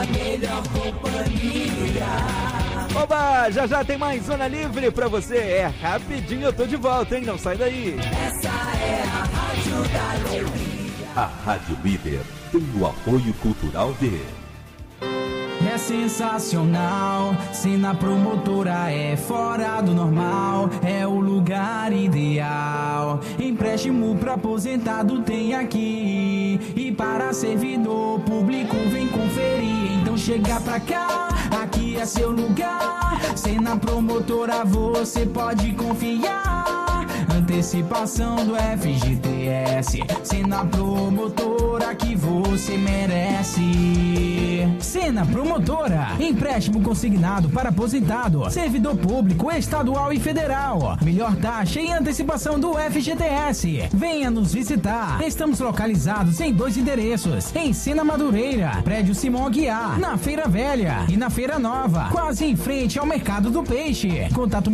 a melhor companhia. Oba, já já tem mais Zona Livre pra você. É rapidinho, eu tô de volta, hein? Não sai daí. Essa é a Rádio da Alegria. A Rádio Líder tem o apoio cultural de... É sensacional, Sena Promotora é fora do normal, é o lugar ideal. Empréstimo pra aposentado tem aqui, e para servidor público vem conferir. Então chega pra cá, aqui é seu lugar. Sena Promotora você pode confiar. Antecipação do FGTS, Sena Promotora que você merece. Sena Promotora, empréstimo consignado para aposentado, servidor público estadual e federal. Melhor taxa e antecipação do FGTS. Venha nos visitar. Estamos localizados em 2 endereços: em Sena Madureira, prédio Simão Aguiar, na Feira Velha, e na Feira Nova, quase em frente ao Mercado do Peixe. Contato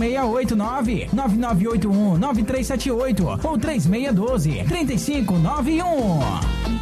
689-9981-9378 ou 3612-3591.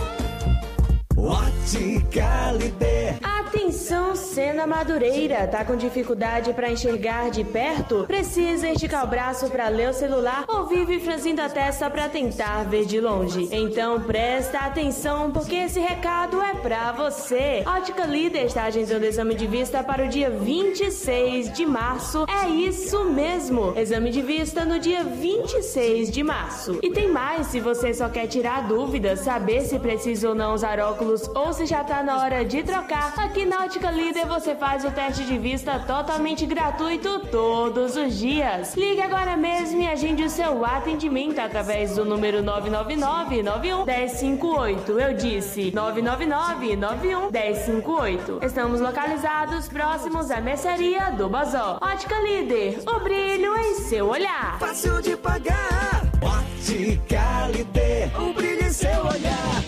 Ótica Líder. Atenção, Sena Madureira, tá com dificuldade para enxergar de perto? Precisa esticar o braço para ler o celular ou vive franzindo a testa para tentar ver de longe? Então presta atenção, porque esse recado é pra você. Ótica Líder está agendando exame de vista para o dia 26 de março. É isso mesmo, exame de vista no dia 26 de março. E tem mais, se você só quer tirar dúvidas, saber se precisa ou não usar óculos ou se já tá na hora de trocar, aqui na Ótica Líder você faz o teste de vista totalmente gratuito todos os dias. Ligue agora mesmo e agende o seu atendimento através do número 999-91-1058. Eu disse 999-91-1058. Estamos localizados próximos à mercearia do Bazó. Ótica Líder, o brilho em seu olhar. Fácil de pagar. Ótica Líder, o brilho em seu olhar.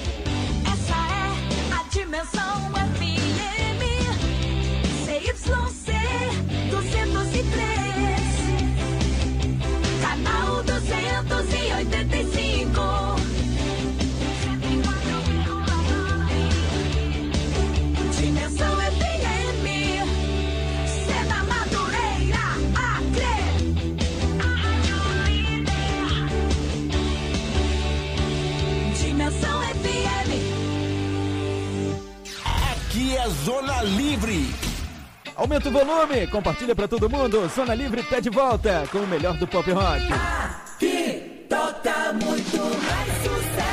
Dimensão FM CYC 203, canal 285, 104,9. Dimensão FM, Sena Madureira, Acre. Dimensão FM. Aqui é Zona Livre. Aumenta o volume, compartilha pra todo mundo. Zona Livre tá de volta com o melhor do pop rock. Aqui toca muito mais sucesso.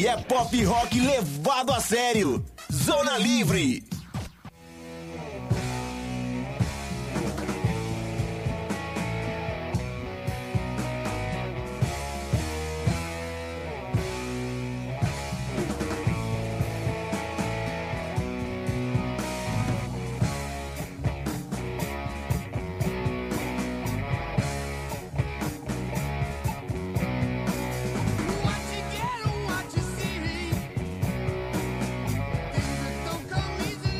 Aqui é pop rock levado a sério. Zona Livre. What you get or what you see, things that don't come easy.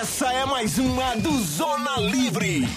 Essa é mais uma do Zona Livre.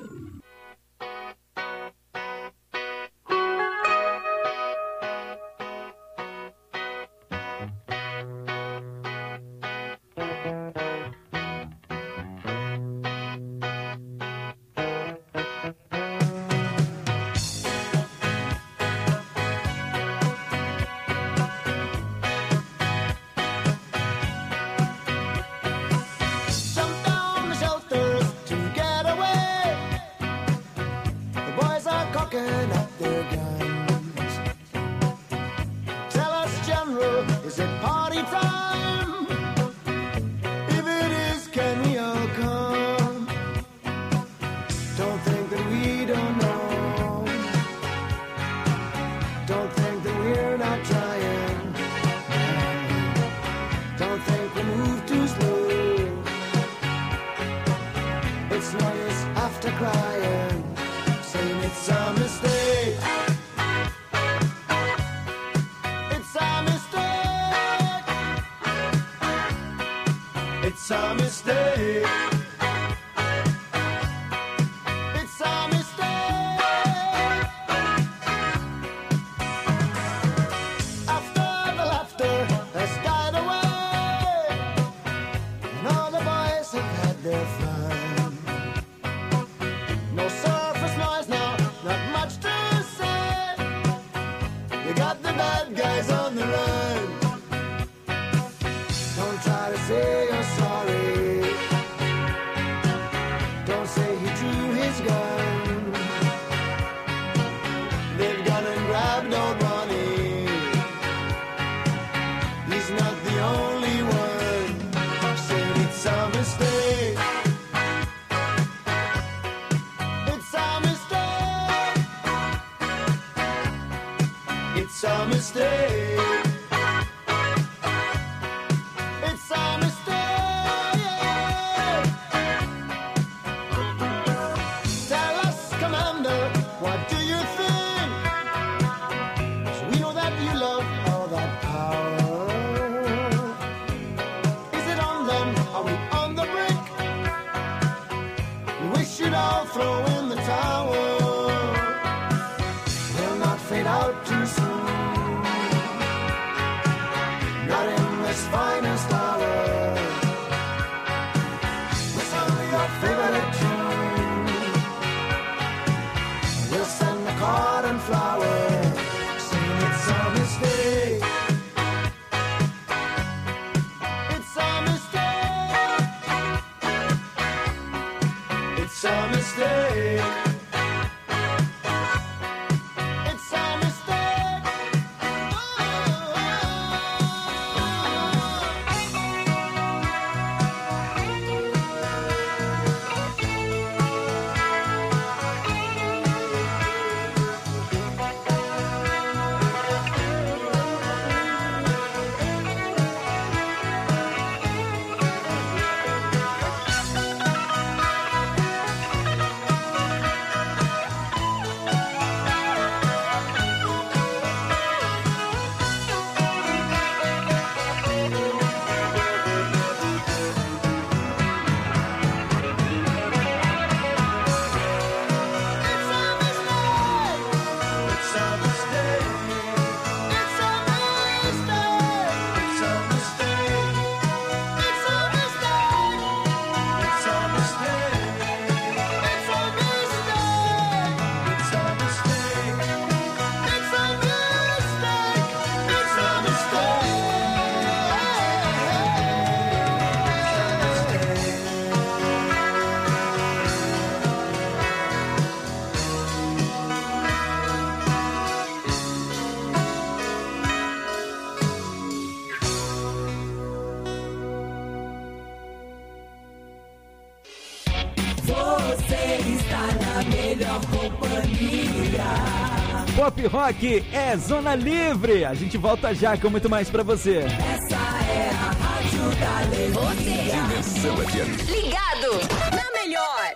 Pop Rock é Zona Livre. A gente volta já com muito mais pra você. Essa é a Rádio da Alegria. Dimensão FM. Ligado na melhor.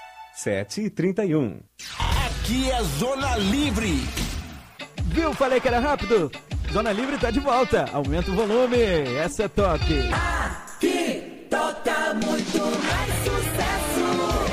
7h31. Aqui é Zona Livre. Viu? Falei que era rápido. Zona Livre tá de volta. Aumenta o volume. Essa é toque. Aqui toca muito mais sucesso.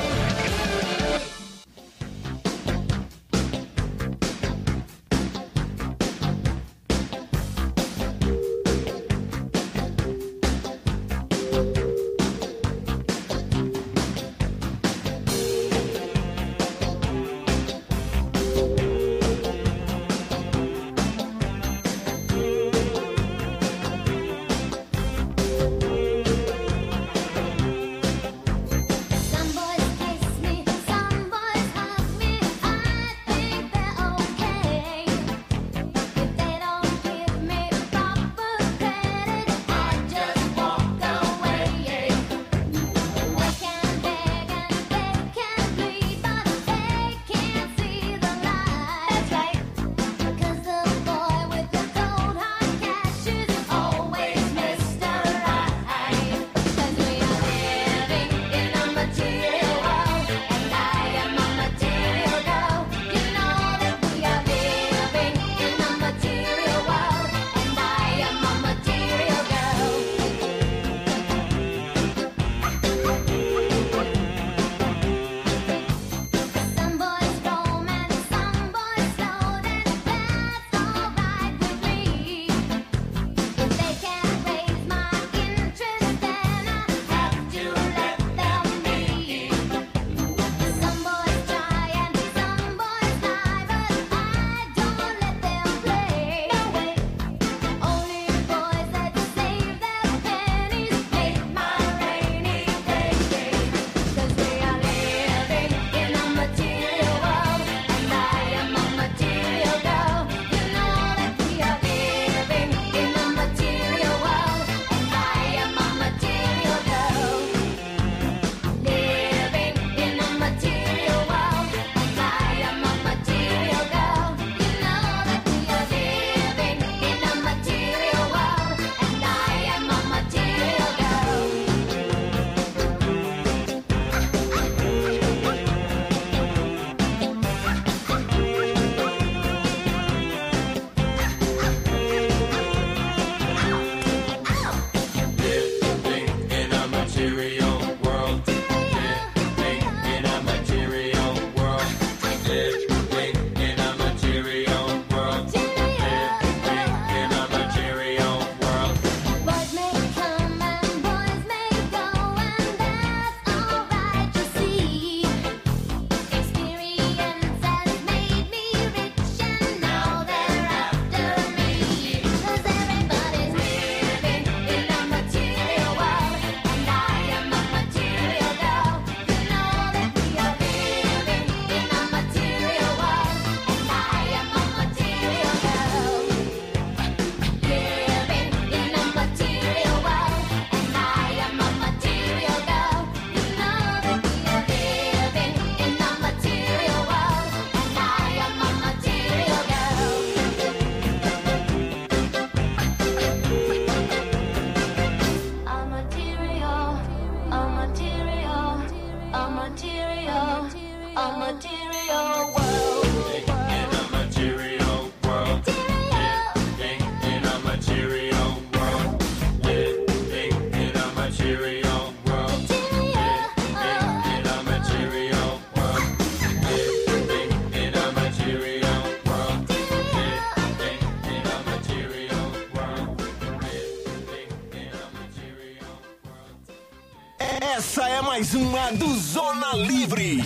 Essa é mais uma do Zona Livre.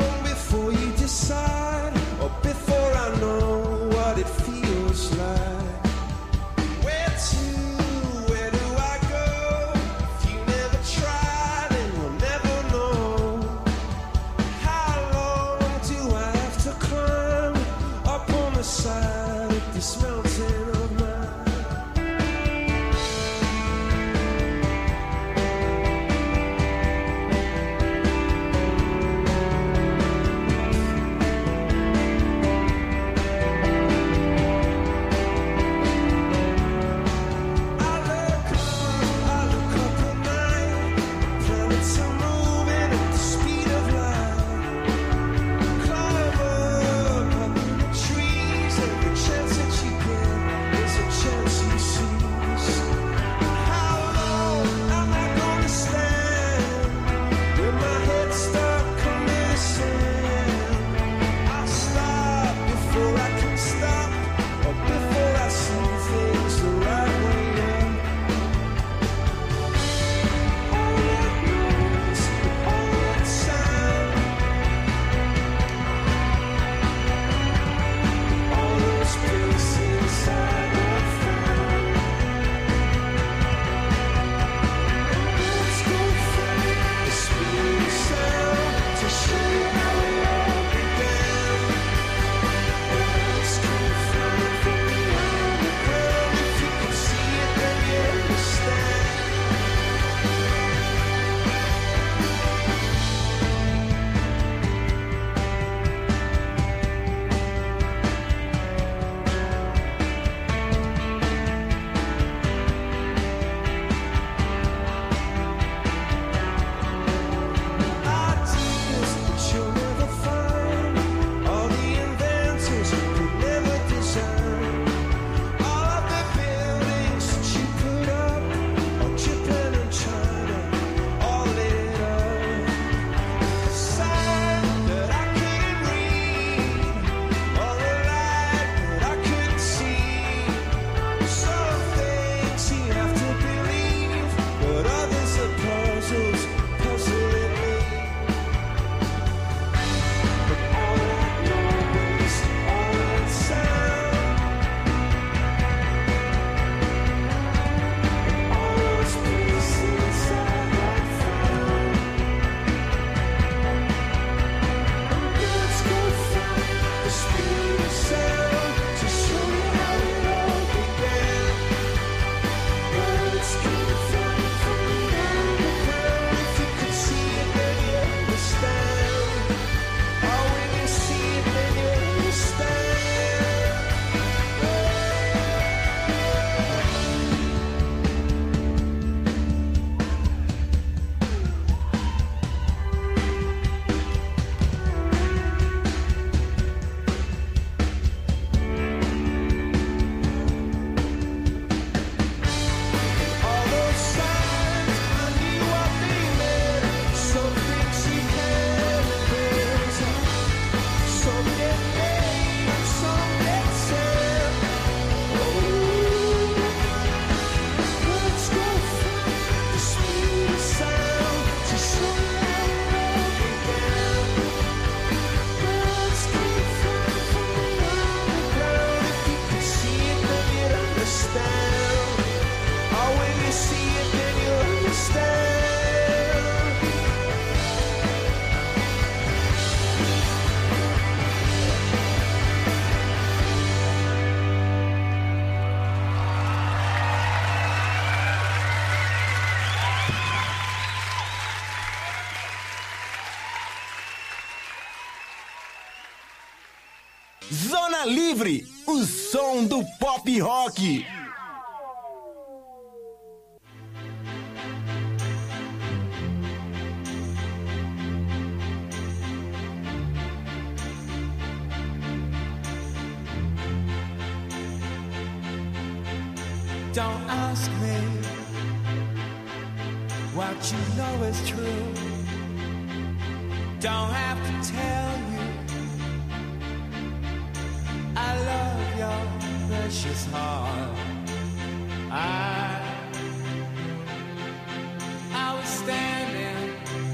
Before I know what it feels like, Zona Livre, o som do pop rock. Don't ask me what you know is true. Don't have to tell you I love your precious heart. I was standing,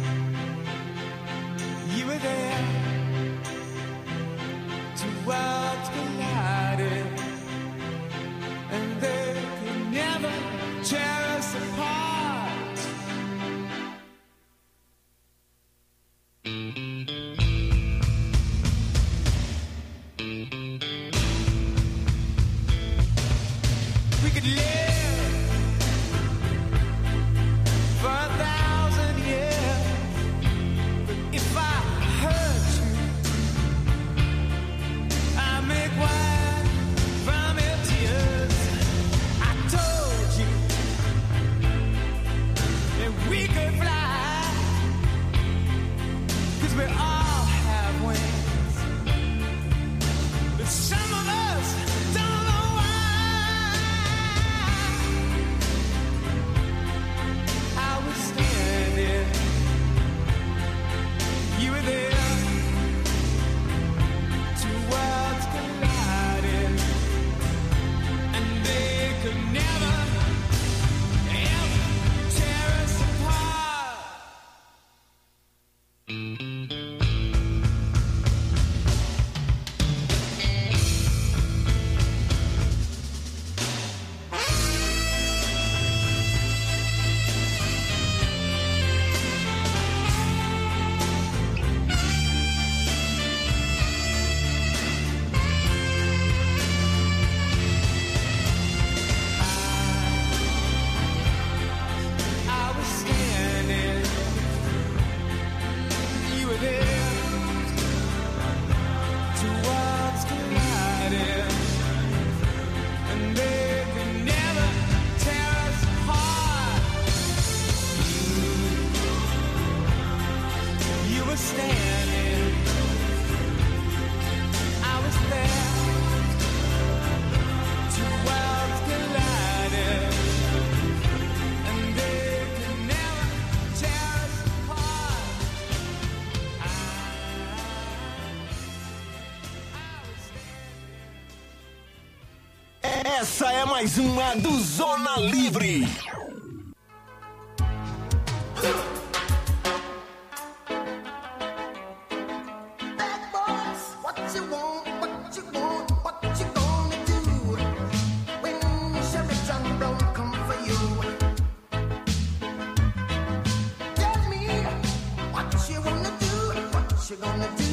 you were there. Two worlds collided, and they could never tear us apart. We could live for 1,000 years, but if I hurt you, I make wine from your tears. I told you that we could fly, 'cause we all have wings, but some of us don't know why. I was standing, you were there. Two worlds collided, and they could never, ever tear us apart. I was standing, you were there. Two worlds collided, and they could never tear us apart. You were standing, I was there. Two worlds collided, and they could never tear us apart. Essa é mais uma do Zona Livre. Bad boys, what you want, what you want, what you gonna do when Chevy John Brown come for you? Tell me what you wanna do, what you gonna do?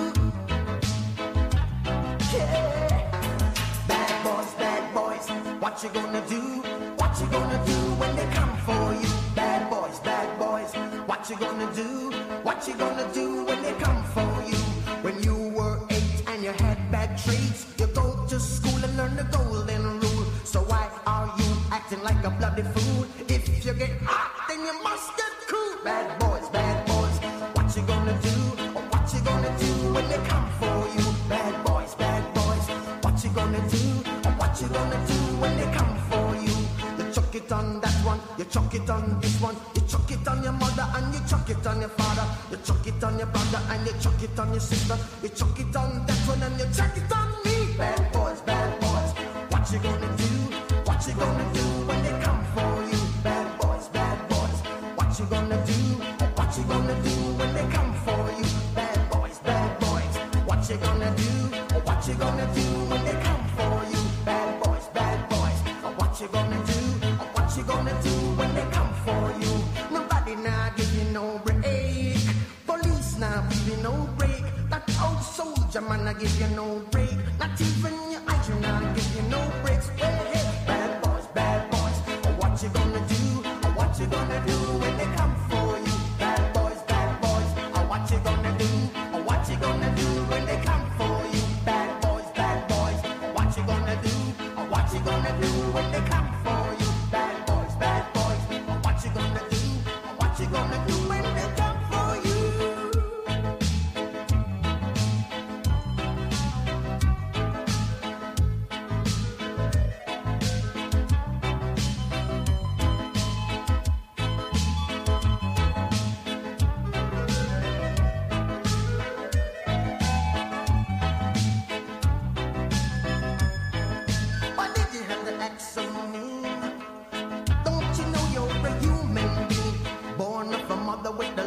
Yeah. Bad boys, what you gonna do? What you gonna do when they come for you? Bad boys, what you gonna do? What you gonna do when they come for you? When you were 8 and you had bad traits, you go to school and learn the golden rule. So why are you acting like a bloody fool? If you get hot, then you must get cool. Bad boys, what you gonna do? Or what you gonna do when they come for you? Bad boys, what you gonna do? Or what you gonna do when they come for you? You chuck it on that one, you chuck it on this one, you chuck it on your mother and you chuck it on your father, you chuck it on your brother and you chuck it on your sister, you chuck it on that one and you chuck it on me. Bad boys, what you gonna do? What you gonna do when they come for you? Bad boys, what you gonna do? What you gonna do when they come for you? Bad boys, what you gonna do? What you gonna do when they come for you? Bad boys, what you gonna do? What you gonna do when they come for you? Nobody now give you no break. Police now give you no break. That old soldier man I give you no break. Not even your eyes now give you no breaks. Hey, bad boys, what you gonna do? What you gonna do when they come for you? Bad boys, what you gonna do? What you gonna do when they come for you? Bad boys,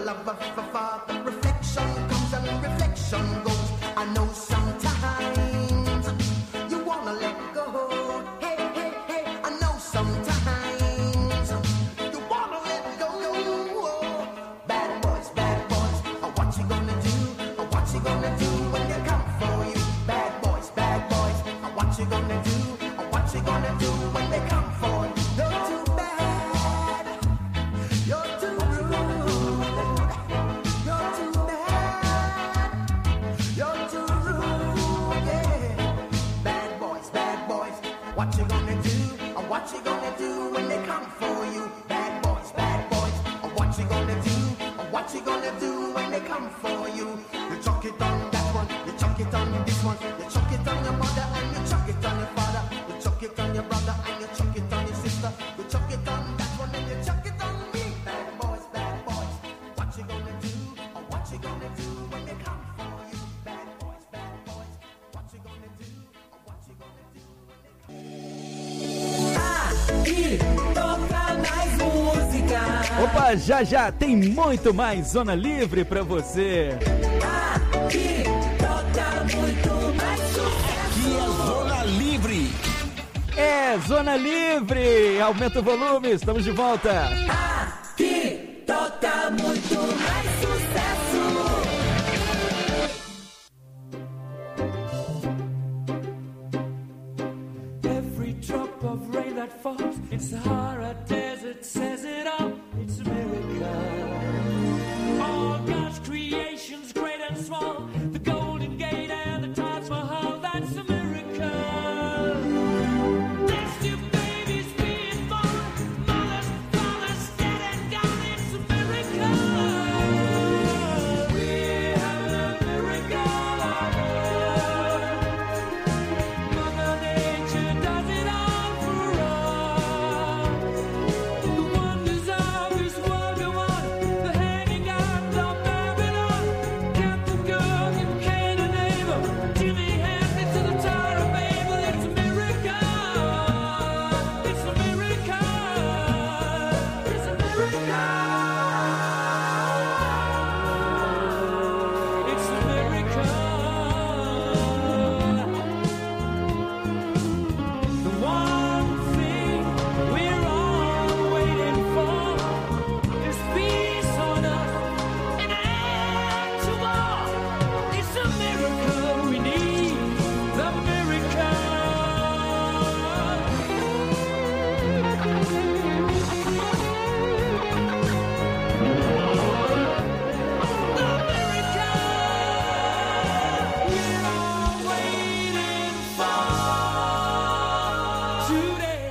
love of a father. Reflection comes and reflection goes. I know sometimes you wanna let go. Hey, hey, hey, I know sometimes you wanna let go. Bad boys, what you gonna do? What you gonna do when they come for you? Bad boys, what you gonna do? What you gonna do when they come for you? You're too bad, you're too rude, you're too bad, you're too rude, yeah. Bad boys, what you gonna do? What you gonna do when they come for you? Bad boys, what you gonna do? What you gonna do when they come for you? You chuck it on that one, you chuck it on this one, you chuck it on your mother and you chuck it on your father, you chuck it on your brother and you chuck it on your sister, you chuck it on that one and you chuck it on me. Bad boys, what you gonna do? What you gonna do when they come for you? Bad boys, what you gonna do? What you gonna do when they come for you? Aqui toca mais música. Opa, já tem muito mais Zona Livre pra você. Aqui toca muito mais sucesso. Aqui é Zona Livre. É Zona Livre. Aumenta o volume, estamos de volta. Aqui toca muito mais sucesso. Every drop of rain that falls in Sahara Desert says it all. It's a miracle. All God's creations, great and small, the Golden Gate and the Taj Mahal, that's a miracle. There's two babies being born, mothers, fathers, dead and gone, it's a miracle. We have a miracle on earth. Mother Nature does it all for us. The wonders of this world go on, the hanging out of Babylon, Captain Cook and Cain and Abel, Jimmy Hendrix to the Tower of Babel. It's a miracle. It's a miracle. It's a miracle. It's a miracle. The one thing we're all waiting for is peace on earth and an end to war. It's a miracle we need, the miracle. The miracle we're all waiting for today.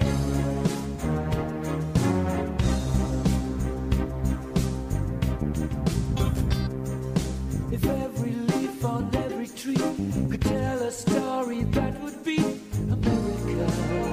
If every leaf on every tree could tell a story, that would be a miracle.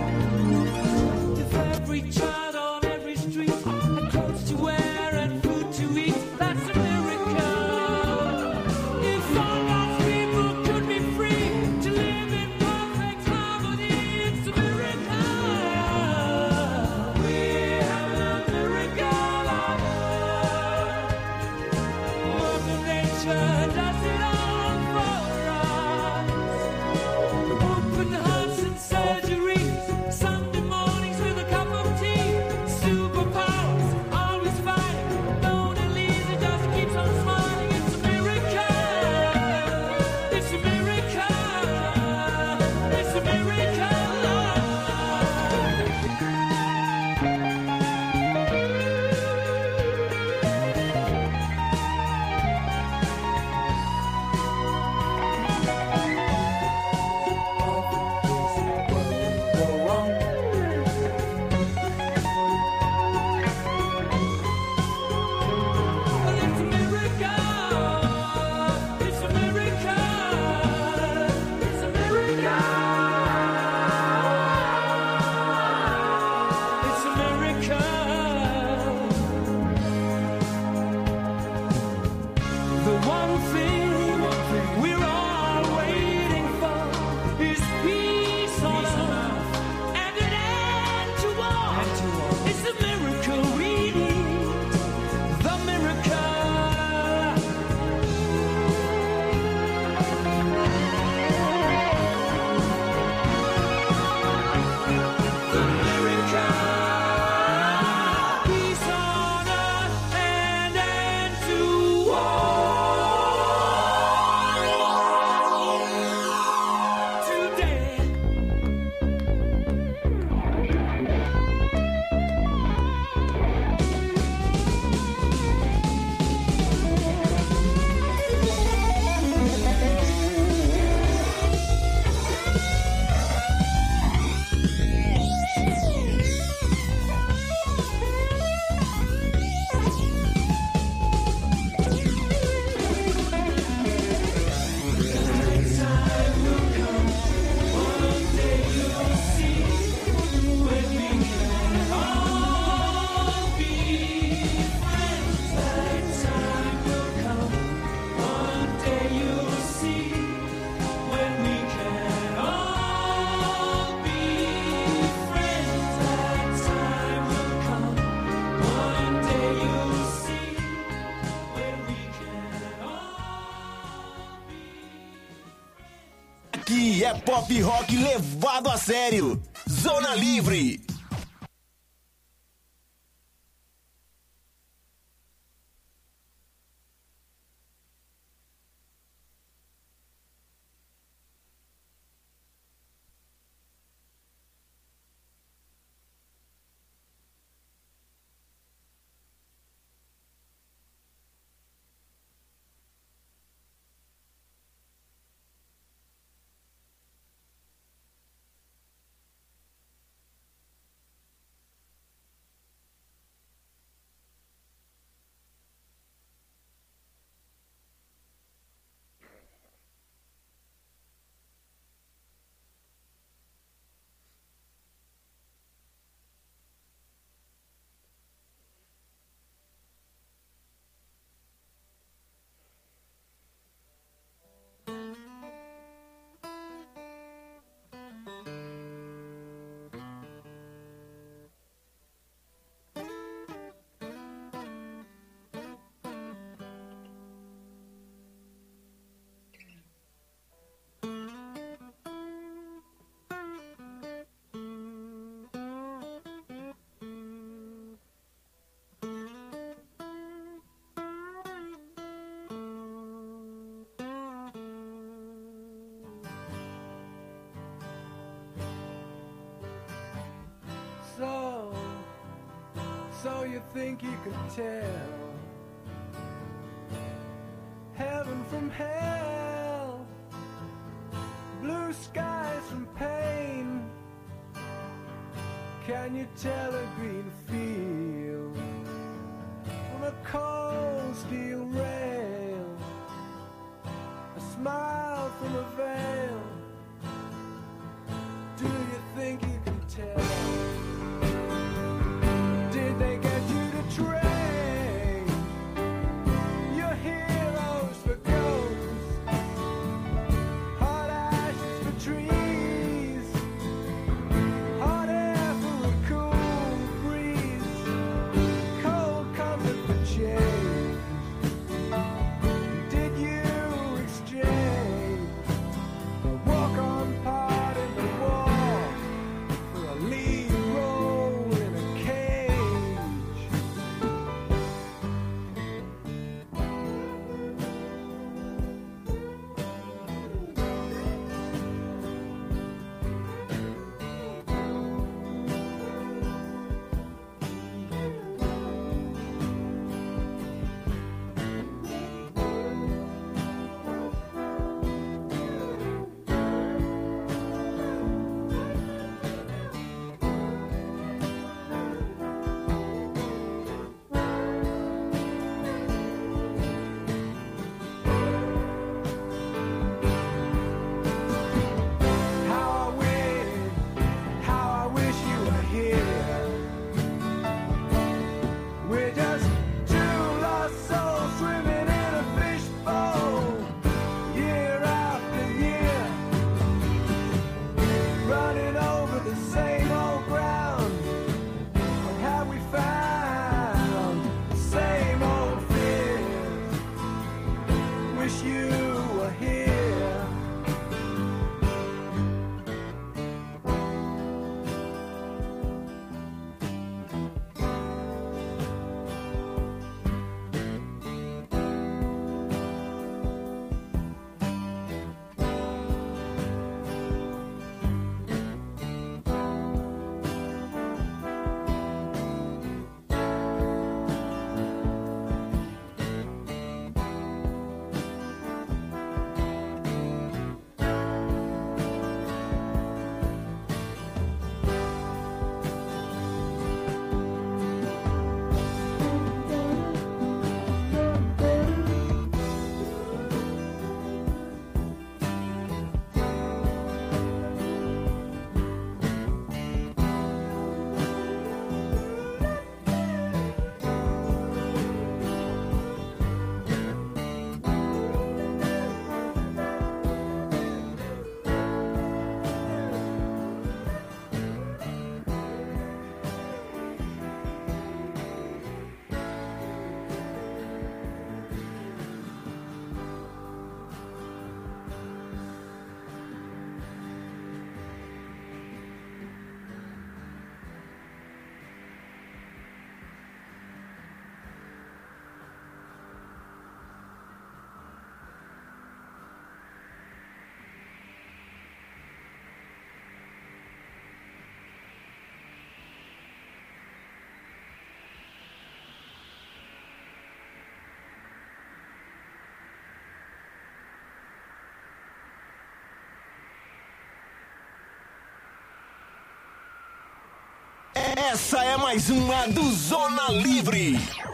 If every child on every street had clothes to wear and food to eat, that's a miracle. If all God's people could be free to live in perfect harmony, it's a miracle. We have a miracle on earth. Mother Nature does it all for us. Open hearts and surgeries, Sunday mornings with a cup of tea. Superpowers, always fighting. Mona Lisa just keeps on smiling. It's a miracle. It's a miracle. It's a miracle. Aqui é pop rock levado a sério. Zona Livre. So you think you could tell heaven from hell, blue skies from pain? Can you tell a green field from a cold steel rail, a smile from a veil? Do you think you can tell? They get you to train your heroes for ghosts, hot ashes for trees, hot air for a cool breeze, cold comfort for change. Did you exchange Essa é mais uma do Zona Livre.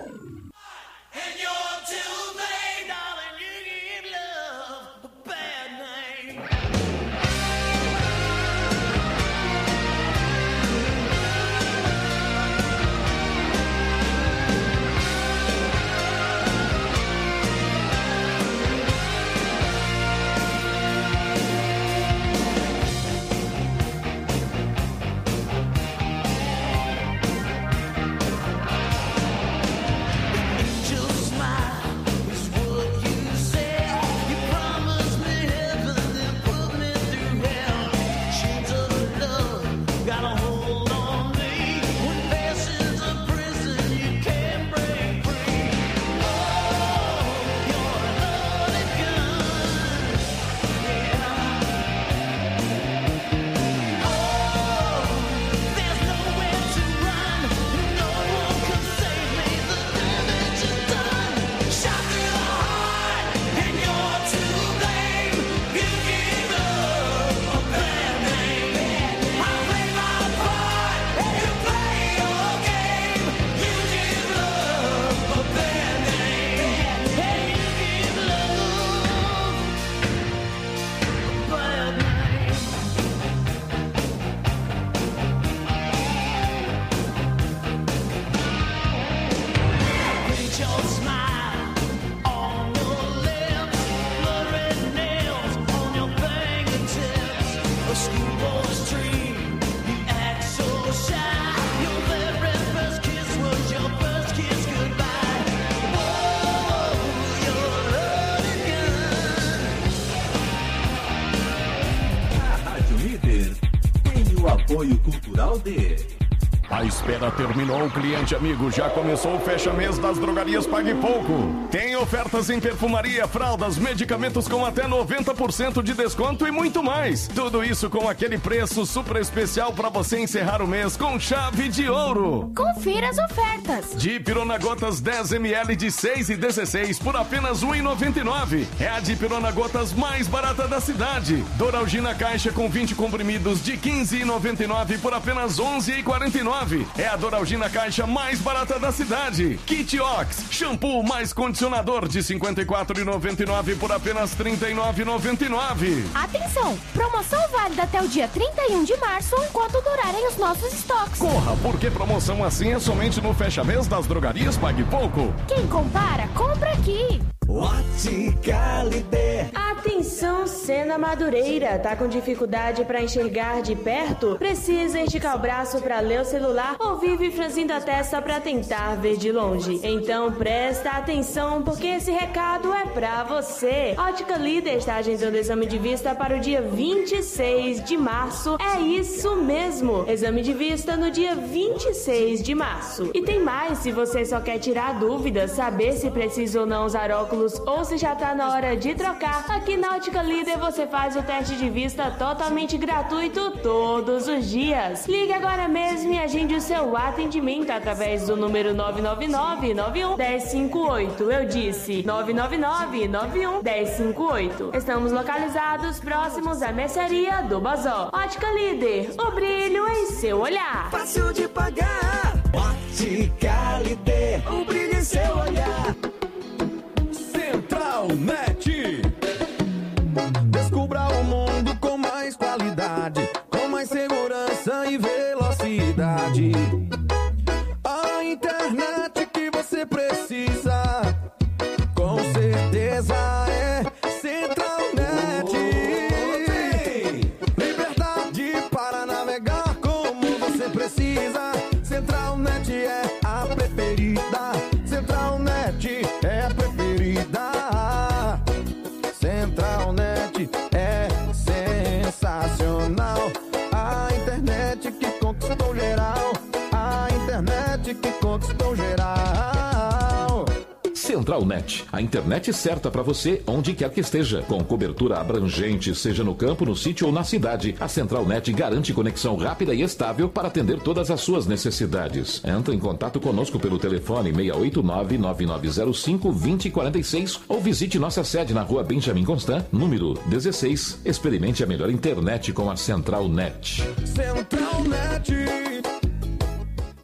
Apoio Cultural de... A espera terminou, cliente amigo. Já começou o fecha-mês das drogarias Pague Pouco. Tem ofertas em perfumaria, fraldas, medicamentos com até 90% de desconto e muito mais. Tudo isso com aquele preço super especial para você encerrar o mês com chave de ouro. Confira as ofertas. Dipirona Gotas 10 ml de 6,16 por apenas R$ 1,99. É a Dipirona Gotas mais barata da cidade. Doralgina Caixa com 20 comprimidos de R$ 15,99 por apenas R$ 11,49. É a Doralgina Caixa mais barata da cidade. Kit Ox, shampoo mais condicionador de R$ 54,99 por apenas R$ 39,99. Atenção, promoção válida até o dia 31 de março, enquanto durarem os nossos estoques. Corra, porque promoção assim é somente no fecha-mês das drogarias Pague Pouco. Quem compara, compra aqui. Ótica Líder. Atenção, Sena Madureira. Tá com dificuldade para enxergar de perto? Precisa esticar o braço para ler o celular ou vive franzindo a testa para tentar ver de longe? Então presta atenção, porque esse recado é pra você. Ótica Líder está agendando exame de vista para o dia 26 de março. É isso mesmo, exame de vista no dia 26 de março. E tem mais, se você só quer tirar dúvidas, saber se precisa ou não usar óculos ou se já tá na hora de trocar, aqui na Ótica Líder você faz o teste de vista totalmente gratuito todos os dias. Ligue agora mesmo e agende o seu atendimento através do número 999-91-1058. Eu disse 999-91-1058. Estamos localizados próximos à mercearia do Bazó. Ótica Líder, o brilho em seu olhar. Fácil de pagar. Ótica Líder, o brilho em seu olhar. Central Net. Descubra o mundo com mais qualidade, com mais segurança e velocidade. A internet que você precisa, com certeza é Central Net. Liberdade para navegar como você precisa. Central Net é a preferida. Central Net é a preferida. Central Net é sensacional. A internet que conquistou geral. A internet que conquistou geral. Central Net, a internet certa para você onde quer que esteja. Com cobertura abrangente, seja no campo, no sítio ou na cidade, a Central Net garante conexão rápida e estável para atender todas as suas necessidades. Entre em contato conosco pelo telefone 689-9905-2046 ou visite nossa sede na rua Benjamin Constant, número 16. Experimente a melhor internet com a Central Net. Central Net.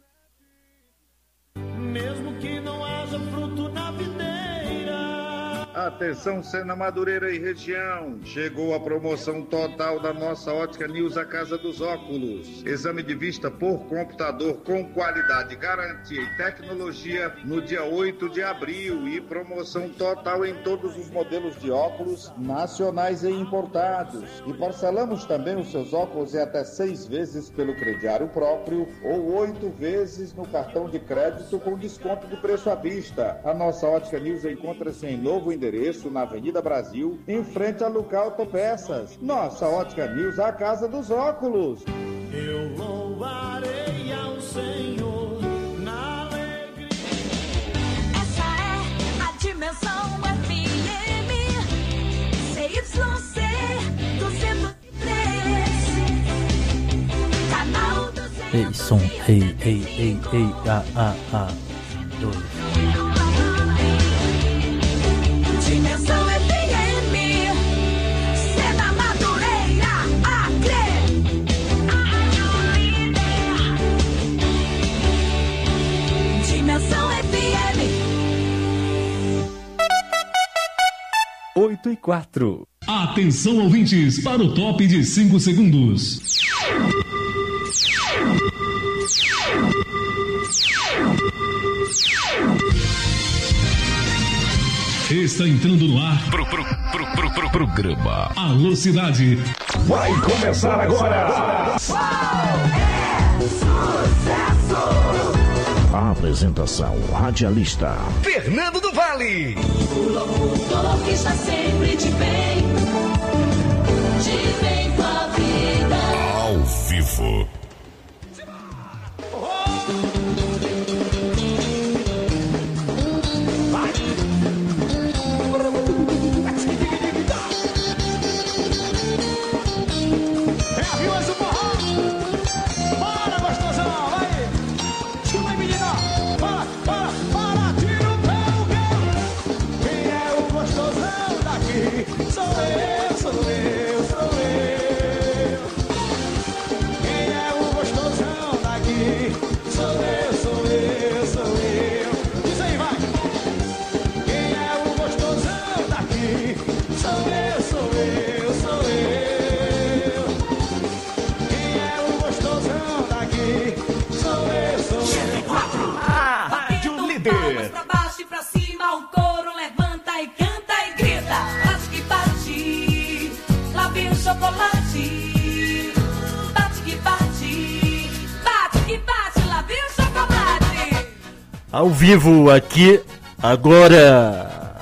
Atenção, Sena Madureira e região. Chegou a promoção total da nossa Ótica News, a Casa dos Óculos. Exame de vista por computador com qualidade, garantia e tecnologia no dia 8 de abril. E promoção total em todos os modelos de óculos nacionais e importados. E parcelamos também os seus óculos em até 6 vezes pelo crediário próprio ou 8 vezes no cartão de crédito com desconto de preço à vista. A nossa Ótica News encontra-se em novo endereço na Avenida Brasil, em frente a Luca Autopeças. Nossa Ótica News, a Casa dos Óculos. Eu louvarei ao Senhor na alegria. Essa é a dimensão FM CYC 203, canal 200. Ei, som, ei, Dimensão FM, Sena Madureira, Acre. Dimensão FM. 8:04. Atenção, ouvintes, para o top de 5 segundos. Está entrando no ar programa Alô Cidade. Vai começar agora. A apresentação radialista Fernando do Vale. O locutor que está sempre de bem com a vida. Ao vivo. Ao vivo aqui, agora.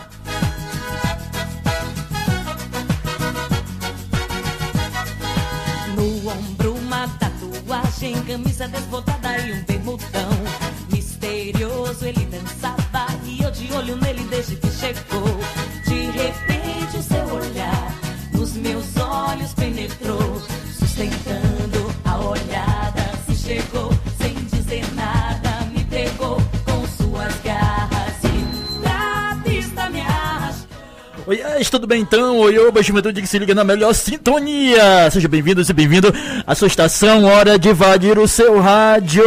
No ombro uma tatuagem, camisa desbotada e um bermudão. Misterioso ele dançava e eu de olho nele desde que chegou. De repente o seu olhar nos meus olhos penetrou, sustentando a olhada, se chegou sem dizer nada, me pegou com suas garras e na pista me arrastou. Oi, tudo bem então? Oi, oba, juventude que se liga na melhor sintonia. Seja bem-vindo, seja bem-vindo à sua estação, hora de invadir o seu rádio.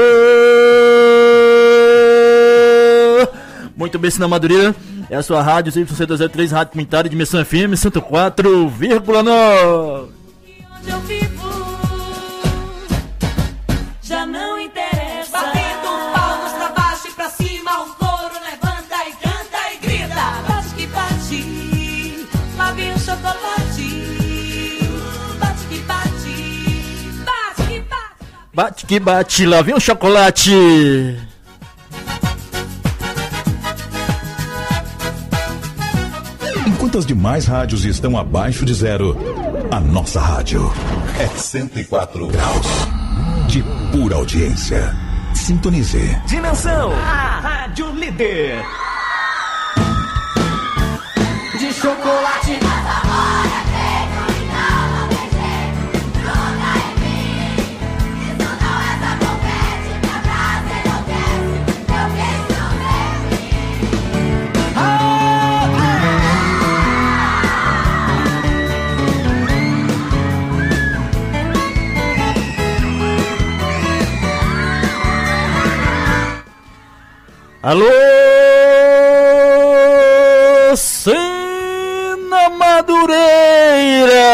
Muito bem, Sena Madureira, é a sua rádio CYC203, Rádio Comunitária de Dimensão FM 104,9. Onde eu vivo já não interessa. Batendo palmas pra baixo e pra cima, o coro levanta e canta e grita. Bate que bate, lá vem o chocolate. Bate que bate, bate que bate. Bate que bate, lá vem o chocolate. Enquanto as demais rádios estão abaixo de zero, a nossa rádio é 104 graus de pura audiência. Sintonize. Dimensão, a rádio líder. De chocolate. Alô, Sena Madureira.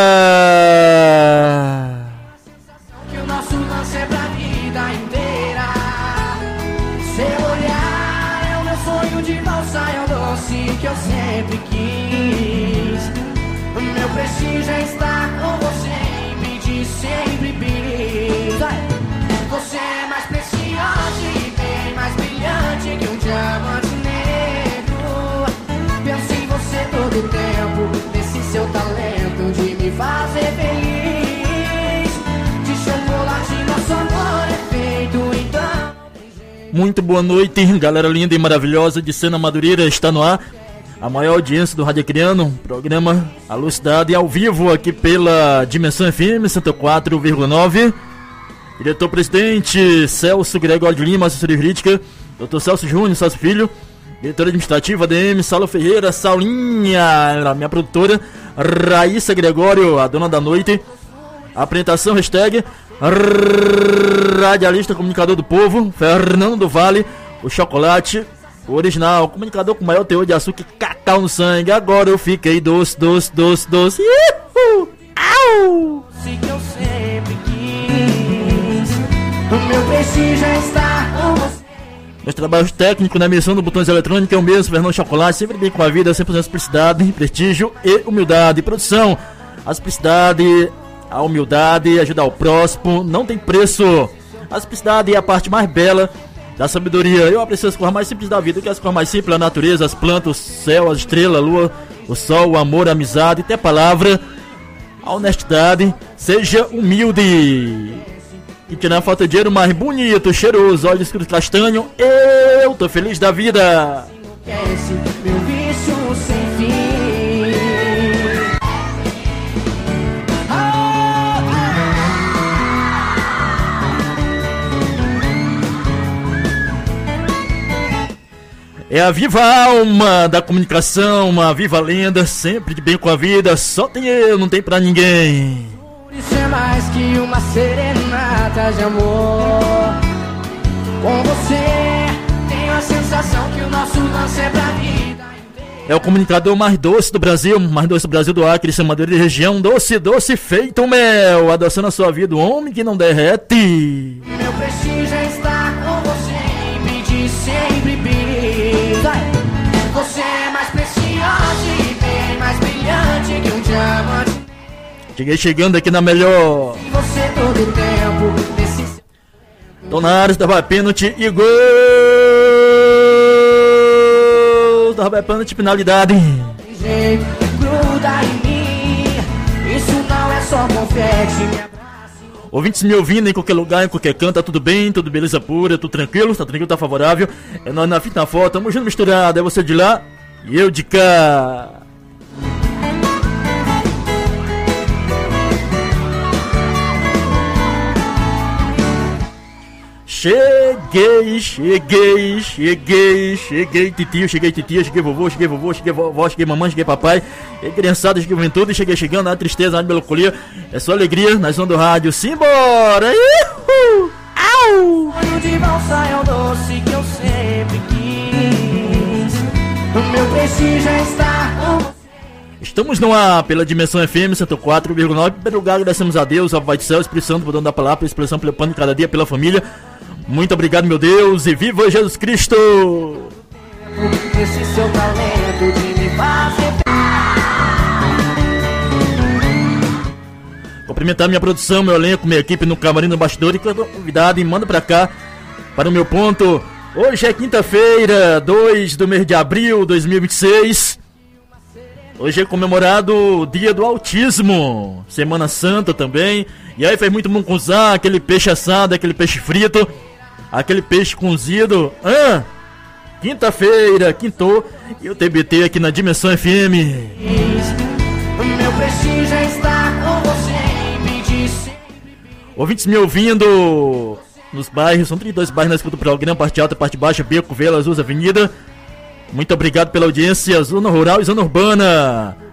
Que o nosso lance é pra vida inteira. Seu olhar é o meu sonho de valsa, é o doce que eu sempre quis. O meu prestígio é estar com você e pedir sempre bis. Você é mais preciosa e bem mais brilhante que um diamante negro. Penso em você todo o tempo, nesse seu talento de me fazer feliz. De chocolate nosso amor é feito, então. Muito boa noite, galera linda e maravilhosa de Sena Madureira. Está no ar a maior audiência do Rádio Acreano, programa Alô Cidade, ao vivo aqui pela Dimensão FM 104,9. Diretor-presidente Celso Gregório de Lima, assessoria jurídica Dr. Celso Júnior, Celso Filho. Diretora administrativa ADM Saulo Ferreira, Saulinha, minha produtora Raíssa Gregório, a dona da noite. Apresentação, hashtag radialista, comunicador do povo, Fernando do Vale, o chocolate, o original, comunicador com maior teor de açúcar e cacau no sangue. Agora eu fiquei doce, doce, doce, doce. Au! Que eu sempre quis. O meu prestígio é estar com você. Meus trabalhos técnicos na emissão do Botões Eletrônicos é o mesmo, Fernando Chocolate, sempre bem com a vida, sempre com simplicidade, prestígio e humildade. Produção, a simplicidade, a humildade, ajudar o próximo, não tem preço. A simplicidade é a parte mais bela da sabedoria. Eu aprecio as coisas mais simples da vida, que as coisas mais simples, a natureza, as plantas, o céu, as estrelas, a lua, o sol, o amor, a amizade, até a palavra, a honestidade. Seja humilde. E tirar falta de dinheiro mais bonito, cheiroso, olhos escuros castanho. Eu tô feliz da vida. Esse meu vício sem fim. É a viva alma da comunicação, uma viva lenda, sempre de bem com a vida. Só tem eu, não tem pra ninguém. Isso é mais que uma serenata de amor. Com você, tenho a sensação que o nosso lance é pra vida. É o comunicador mais doce do Brasil do Acre, Sena Madureira e região. Doce, doce, feito mel, adoçando a sua vida, o homem que não derrete. Meu prestígio é estar com você e pedir sempre bis. Você é mais preciosa e bem mais brilhante que um diamante. Cheguei chegando aqui na melhor. E você todo o tempo nesse... Donares, dava pênalti e gol. Dava pênalti, penalidade. Jeito, gruda em mim. Isso não é só confete. Ouvintes me ouvindo em qualquer lugar, em qualquer canto, tá tudo bem, tudo beleza pura, tudo tranquilo, tá favorável. É nós na fita, na foto, tamo junto misturado. É você de lá e eu de cá. Cheguei, titio, cheguei titia, cheguei vovô, cheguei vovó, cheguei mamãe, cheguei papai, cheguei criançada, cheguei juventude, cheguei chegando, na tristeza, na melancolia, é só alegria, nós vamos do rádio, simbora! Ihu! Au! Olho de valsa é o doce que eu sempre quis. O meu prestígio é estar com você. Estamos no ar pela Dimensão FM 104,9. Em primeiro lugar, agradecemos a Deus, ao Pai do Céu, Espírito Santo, por dono da palavra, expressão pelo pano de cada dia, pela família. Muito obrigado, meu Deus, e viva Jesus Cristo! Esse seu talento de me fazer. Cumprimentar minha produção, meu elenco, minha equipe no camarim, no bastidor, e convidado e manda pra cá, para o meu ponto. Hoje é quinta-feira, 2 do mês de abril de 2026. Hoje é comemorado o dia do autismo, Semana Santa também. E aí faz muito bom cozinhar aquele peixe assado, aquele peixe frito, aquele peixe cozido. Quinta-feira, quintou, e o TBT aqui na Dimensão FM. Meu prestígio é estar com você e pedir. Ouvintes me ouvindo nos bairros, são 32 bairros na escuta do programa, parte alta, parte baixa, Beco, Vela, Azul, Avenida. Muito obrigado pela audiência, Zona Rural e Zona Urbana.